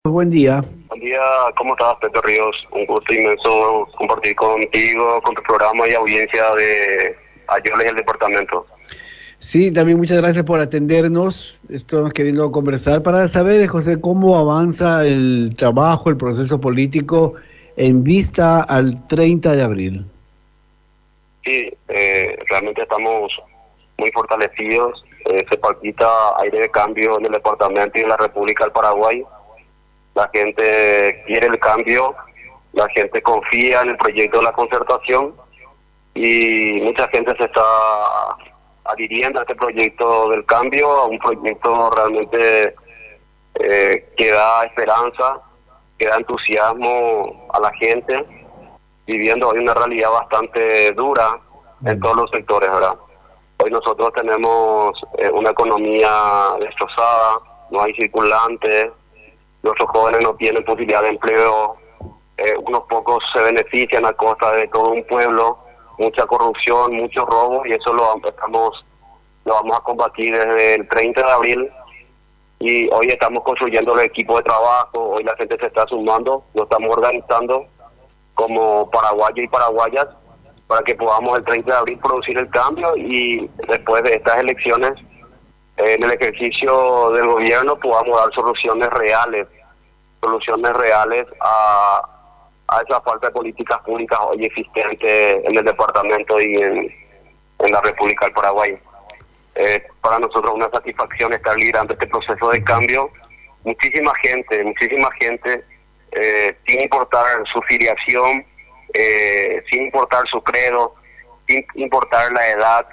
Buen día. Buen día, ¿cómo estás, Pedro Ríos? Un gusto inmenso compartir contigo, con tu programa y audiencia de Ayoles y el departamento. Sí, también muchas gracias por atendernos. Estamos queriendo conversar para saber, José, cómo avanza el trabajo, el proceso político en vista al 30 de abril. Sí, realmente estamos muy fortalecidos. Se palpita aire de cambio en el departamento y en la República del Paraguay. La gente quiere el cambio, la gente confía en el proyecto de la concertación y mucha gente se está adhiriendo a este proyecto del cambio, a un proyecto realmente que da esperanza, que da entusiasmo a la gente, viviendo hoy una realidad bastante dura en todos los sectores, ¿verdad? Hoy nosotros tenemos una economía destrozada, no hay circulante, nuestros jóvenes no tienen posibilidad de empleo, unos pocos se benefician a costa de todo un pueblo, mucha corrupción, mucho robo, y eso lo vamos a combatir desde el 30 de abril. Y hoy estamos construyendo el equipo de trabajo, hoy la gente se está sumando, nos estamos organizando como paraguayos y paraguayas para que podamos el 30 de abril producir el cambio y después de estas elecciones, en el ejercicio del gobierno podamos dar soluciones reales a esa falta de políticas públicas hoy existente en el departamento y en la República del Paraguay. Para nosotros una satisfacción estar liderando este proceso de cambio. Muchísima gente, sin importar su filiación, sin importar su credo, sin importar la edad,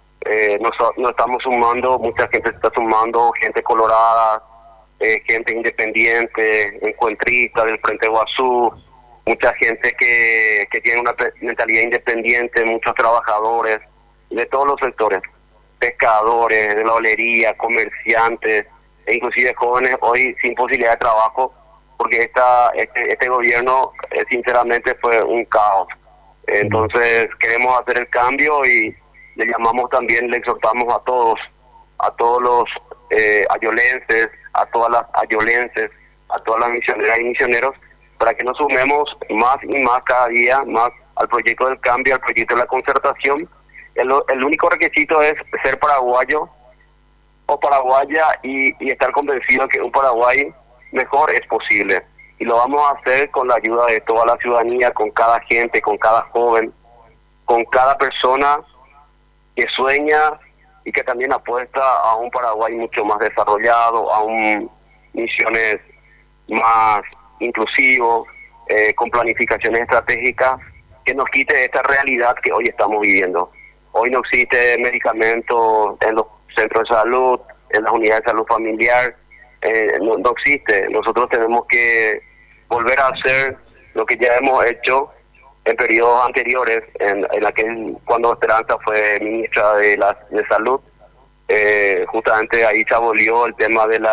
nos estamos sumando, mucha gente se está sumando, gente colorada, gente independiente, encuentrista del Frente Guazú, mucha gente que tiene una mentalidad independiente, muchos trabajadores de todos los sectores, pescadores, de la olería, comerciantes, e inclusive jóvenes hoy sin posibilidad de trabajo, porque este gobierno sinceramente fue un caos. Entonces queremos hacer el cambio y le llamamos también, le exhortamos a todos los ayolenses, a todas las ayolenses, a todas las misioneras y misioneros, para que nos sumemos más y más cada día más al proyecto del cambio, al proyecto de la concertación. El único requisito es ser paraguayo o paraguaya y estar convencido que un Paraguay mejor es posible. Y lo vamos a hacer con la ayuda de toda la ciudadanía, con cada gente, con cada joven, con cada persona que sueña y que también apuesta a un Paraguay mucho más desarrollado, a un misiones más inclusivos, con planificaciones estratégicas que nos quite esta realidad que hoy estamos viviendo. Hoy no existe medicamento en los centros de salud, en las unidades de salud familiar, no existe. Nosotros tenemos que volver a hacer lo que ya hemos hecho en periodos anteriores, cuando Esperanza fue ministra de Salud. Justamente ahí se abolió el tema de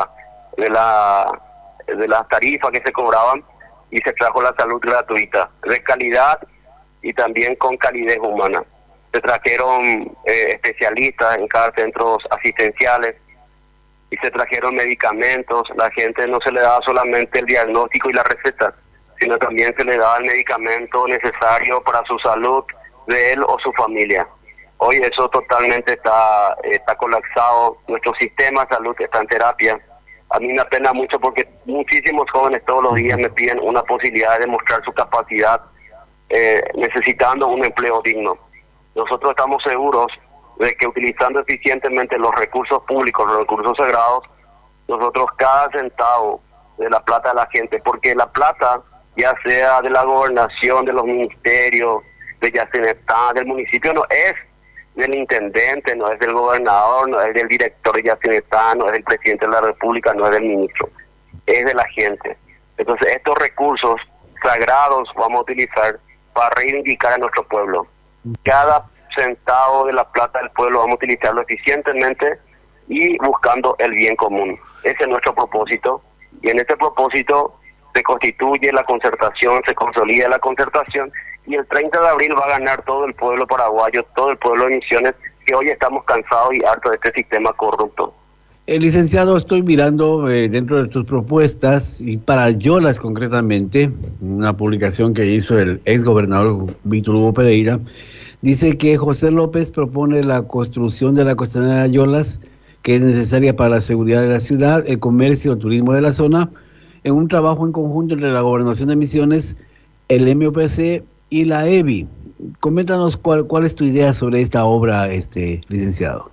las tarifas que se cobraban y se trajo la salud gratuita, de calidad y también con calidez humana. Se trajeron especialistas en cada centros asistenciales y se trajeron medicamentos. La gente no se le daba solamente el diagnóstico y la receta, sino también se le daba el medicamento necesario para su salud de él o su familia. Hoy eso totalmente está colapsado, nuestro sistema de salud está en terapia. A mí me apena mucho porque muchísimos jóvenes todos los días me piden una posibilidad de demostrar su capacidad, necesitando un empleo digno. Nosotros estamos seguros de que utilizando eficientemente los recursos públicos, los recursos sagrados, nosotros cada centavo de la plata de la gente, porque la plata, ya sea de la gobernación, de los ministerios, de Yacinetá, del municipio, no es del intendente, no es del gobernador, no es del director de Yacinetá, no es del presidente de la República, no es del ministro, es de la gente. Entonces estos recursos sagrados vamos a utilizar para reivindicar a nuestro pueblo. Cada centavo de la plata del pueblo vamos a utilizarlo eficientemente y buscando el bien común. Ese es nuestro propósito, y en ese propósito se constituye la concertación, se consolida la concertación, y el 30 de abril va a ganar todo el pueblo paraguayo, todo el pueblo de Misiones, que hoy estamos cansados y hartos de este sistema corrupto. Licenciado, estoy mirando dentro de tus propuestas y para Yolas concretamente, una publicación que hizo el ex gobernador Víctor Hugo Pereira, dice que José López propone la construcción de la costanera de Yolas, que es necesaria para la seguridad de la ciudad, el comercio, el turismo de la zona, en un trabajo en conjunto entre la Gobernación de Misiones, el MOPC y la EBI. Coméntanos cuál es tu idea sobre esta obra, licenciado.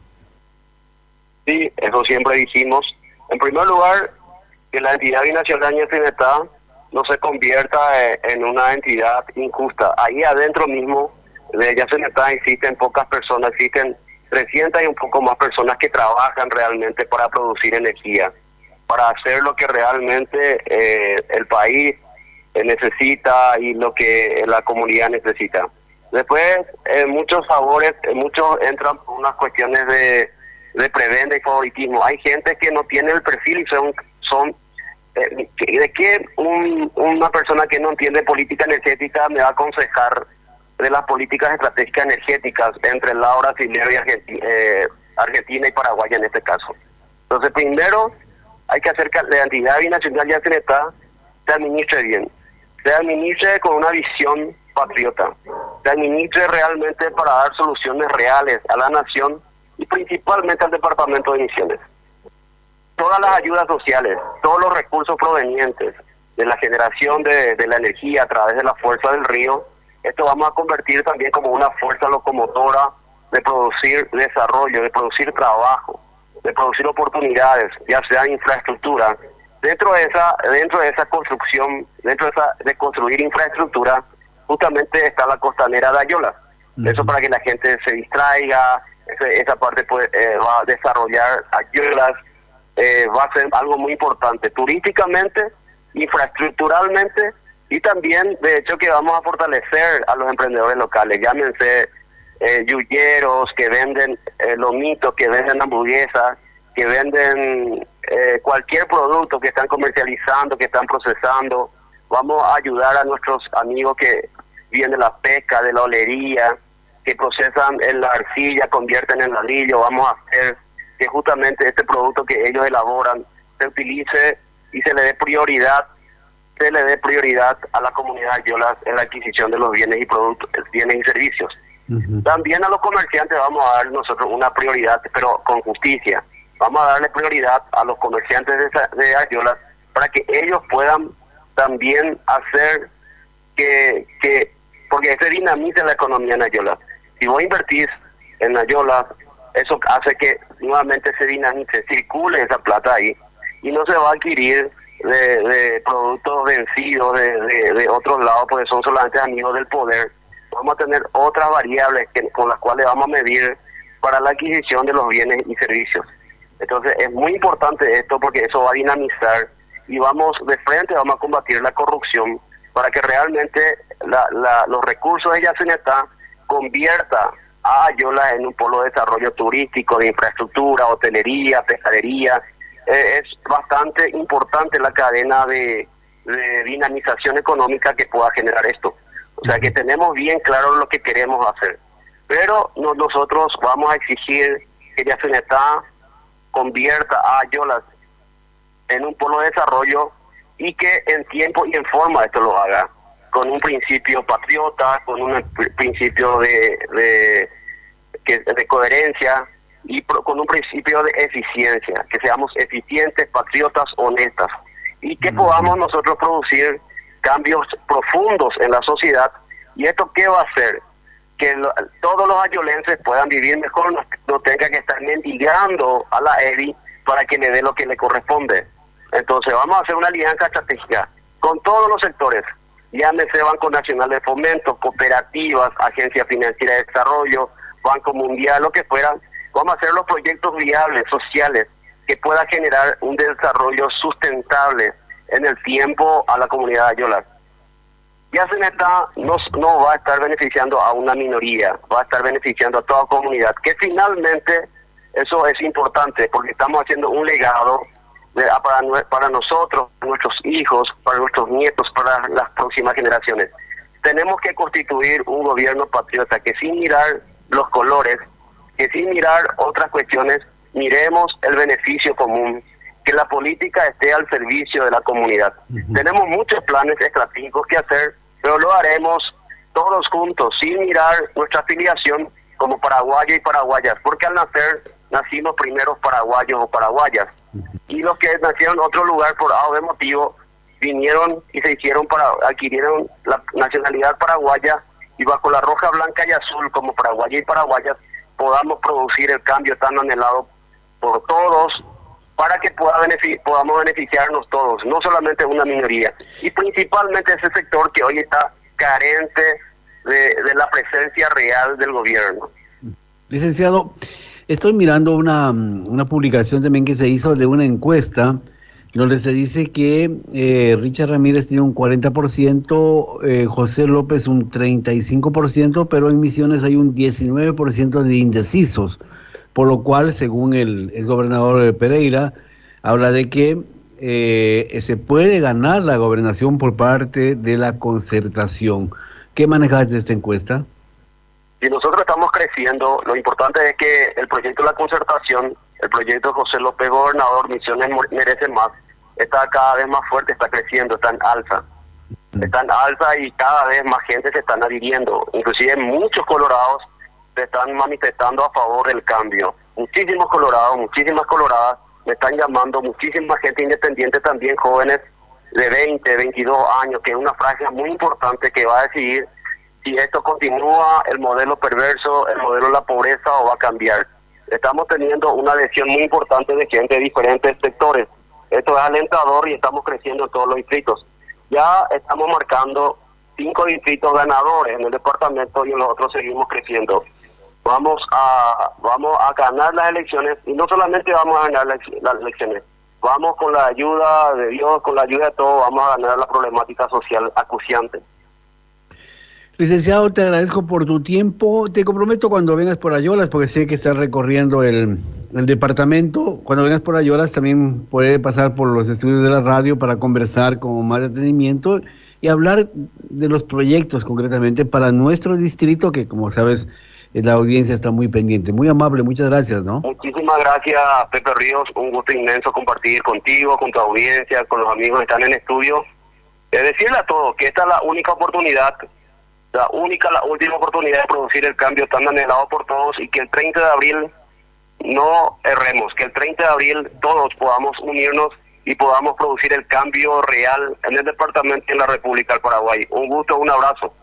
Sí, eso siempre dijimos. En primer lugar, que la entidad binacional Yacinetá no se convierta en una entidad injusta. Ahí adentro mismo de Yacinetá existen pocas personas, existen 300 y un poco más personas que trabajan realmente para producir energía, para hacer lo que realmente el país necesita y lo que la comunidad necesita. Después, muchos favores, muchos entran por unas cuestiones de prebenda y favoritismo. Hay gente que no tiene el perfil y son ¿de qué una persona que no entiende política energética me va a aconsejar de las políticas estratégicas energéticas entre el lado brasileño y Argentina y Paraguay en este caso? Entonces, primero hay que hacer que la entidad binacional de Yacinetá se administre bien, se administre con una visión patriota, se administre realmente para dar soluciones reales a la nación y principalmente al departamento de Misiones. Todas las ayudas sociales, todos los recursos provenientes de la generación de la energía a través de la fuerza del río, esto vamos a convertir también como una fuerza locomotora de producir desarrollo, de producir trabajo, de producir oportunidades, ya sea infraestructura. Dentro de esa construcción, de construir infraestructura, justamente está la costanera de Ayolas. Eso para que la gente se distraiga. Esa parte va a desarrollar Ayolas, va a ser algo muy importante turísticamente, infraestructuralmente y también de hecho que vamos a fortalecer a los emprendedores locales, llámense yuyeros que venden lomitos, que venden hamburguesas, que venden cualquier producto que están comercializando, que están procesando. Vamos a ayudar a nuestros amigos que vienen de la pesca, de la olería, que procesan en la arcilla, convierten en ladrillo. Vamos a hacer que justamente este producto que ellos elaboran se utilice y se le dé prioridad a la comunidad de Yolas en la adquisición de los bienes y productos, bienes y servicios. También a los comerciantes vamos a dar nosotros una prioridad, pero con justicia. Vamos a darle prioridad a los comerciantes de Ayolas para que ellos puedan también hacer porque se dinamice la economía en Ayolas. Si vos invertís en Ayolas, eso hace que nuevamente se dinamice, circule esa plata ahí y no se va a adquirir de productos vencidos de otros lados, porque son solamente amigos del poder. Vamos a tener otras variables con las cuales vamos a medir para la adquisición de los bienes y servicios. Entonces es muy importante esto porque eso va a dinamizar y vamos a combatir la corrupción para que realmente los recursos de Yacinetá convierta a Ayolas en un polo de desarrollo turístico, de infraestructura, hotelería, pescadería. Es bastante importante la cadena de dinamización económica que pueda generar esto. O sea que tenemos bien claro lo que queremos hacer. Pero nosotros vamos a exigir que Yacinetá convierta a Ayolas en un polo de desarrollo y que en tiempo y en forma esto lo haga, con un principio patriota, con un principio de coherencia y con un principio de eficiencia, que seamos eficientes, patriotas, honestas y que podamos nosotros producir cambios profundos en la sociedad. ¿Y esto qué va a hacer? Que todos los ayolenses puedan vivir mejor, no tengan que estar mendigando a la EBI para que le dé lo que le corresponde. Entonces vamos a hacer una alianza estratégica con todos los sectores, llámese Banco Nacional de Fomento, cooperativas, Agencia Financiera de Desarrollo, Banco Mundial, lo que fuera. Vamos a hacer los proyectos viables, sociales, que pueda generar un desarrollo sustentable en el tiempo a la comunidad de Ayolas. Yacinetá no va a estar beneficiando a una minoría, va a estar beneficiando a toda comunidad, que finalmente eso es importante porque estamos haciendo un legado para nosotros, nuestros hijos, para nuestros nietos, para las próximas generaciones. Tenemos que constituir un gobierno patriota que sin mirar los colores, que sin mirar otras cuestiones, miremos el beneficio común, que la política esté al servicio de la comunidad. Tenemos muchos planes estratégicos que hacer, pero lo haremos todos juntos, sin mirar nuestra afiliación como paraguayos y paraguayas, porque al nacer nacimos primeros paraguayos o paraguayas, y los que nacieron en otro lugar por A o B motivo vinieron y se hicieron adquirieron la nacionalidad paraguaya, y bajo la roja, blanca y azul como paraguayos y paraguayas podamos producir el cambio tan anhelado por todos, para que podamos beneficiarnos todos, no solamente una minoría, y principalmente ese sector que hoy está carente de la presencia real del gobierno. Licenciado, estoy mirando una publicación también que se hizo de una encuesta donde se dice que Richard Ramírez tiene un 40%, José López un 35%, pero en Misiones hay un 19% de indecisos, por lo cual, según el gobernador Pereira, habla de que se puede ganar la gobernación por parte de la concertación. ¿Qué manejas de esta encuesta? Si nosotros estamos creciendo, lo importante es que el proyecto de la concertación, el proyecto de José López gobernador, Misiones merece más, está cada vez más fuerte, está creciendo, está en alza. Está en alza y cada vez más gente se están adhiriendo. Inclusive muchos colorados se están manifestando a favor del cambio. Muchísimos colorados, muchísimas coloradas me están llamando, muchísima gente independiente también, jóvenes de 20, 22 años, que es una franja muy importante que va a decidir si esto continúa, el modelo perverso, el modelo de la pobreza, o va a cambiar. Estamos teniendo una adhesión muy importante de gente de diferentes sectores. Esto es alentador y estamos creciendo en todos los distritos. Ya estamos marcando 5 distritos ganadores en el departamento y en los otros seguimos creciendo. Vamos a ganar las elecciones, y no solamente vamos a ganar las elecciones, vamos con la ayuda de Dios, con la ayuda de todos, vamos a ganar la problemática social acuciante. Licenciado, te agradezco por tu tiempo. Te comprometo cuando vengas por Ayolas, porque sé que estás recorriendo el departamento. Cuando vengas por Ayolas también puede pasar por los estudios de la radio para conversar con más detenimiento y hablar de los proyectos concretamente para nuestro distrito, que como sabes, la audiencia está muy pendiente. Muy amable, muchas gracias, ¿no? Muchísimas gracias, Pepe Ríos. Un gusto inmenso compartir contigo, con tu audiencia, con los amigos que están en estudio. Decirle a todos que esta es la única oportunidad, la última oportunidad de producir el cambio tan anhelado por todos, y que el 30 de abril no erremos, que el 30 de abril todos podamos unirnos y podamos producir el cambio real en el departamento y en la República del Paraguay. Un gusto, un abrazo.